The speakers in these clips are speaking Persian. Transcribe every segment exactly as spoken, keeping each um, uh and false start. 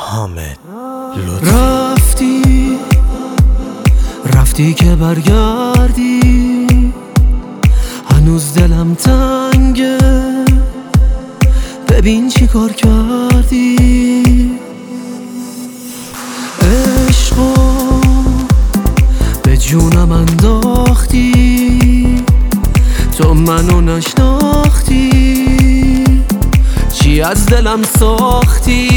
حامد لطفی. رفتی رفتی که برگردی، هنوز دلم تنگه، ببین چی کار کردی. عشقو به جونم انداختی، تو منو نشناختی، چی از دلم ساختی.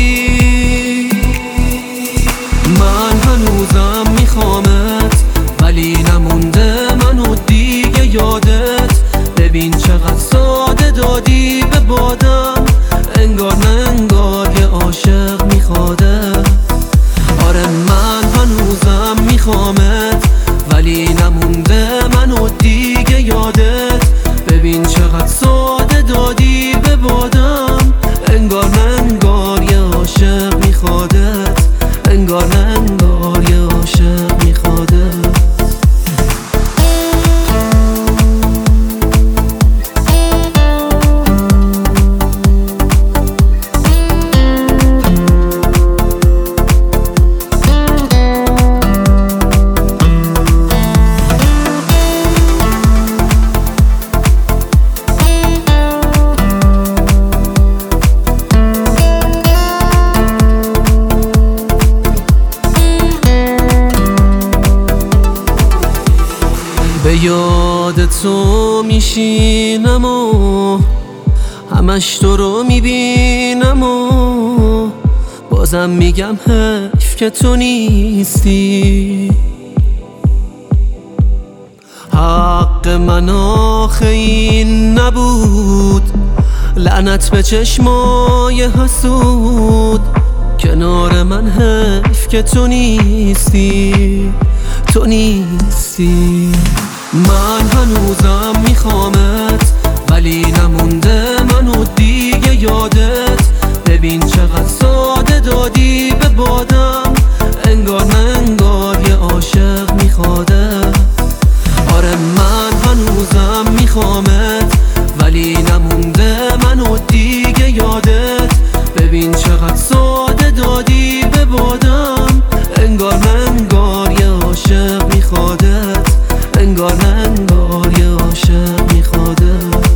من هنوزم میخوامت ولی نمونده منو دیگه یادت. ببین چقدر ساده دادی به بادم، انگار نه انگار یه عاشق میخوادت. آره من هنوزم میخوامت ولی نمونده منو دیگه یادت. ببین چقدر ساده دادی به بادم، انگار نه انگار یه عاشق میخوادت، انگار نه انگار یه عاشق میخوادت. به یاد تو میشینم و همش تو رو میبینم و بازم میگم حیف که تو نیستی. حق من آخه این نبود، لعنت به چشمای حسود. کنار من حیف که تو نیستی، تو نیستی. من هنوزم میخوامت ولی نمونده منو دیگه یادت. ببین چقدر ساده دادی به بادم، انگار نه انگار یه عاشق میخوادت. آره من هنوزم میخوامت ولی نمونده منو دیگه یادت. ببین چقدر ساده دادی به بادم، انگار نه انگار یه عاشق میخوادت، انگار نه انگار یه عاشق میخوادت.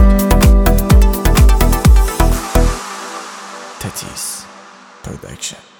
Tatis Production.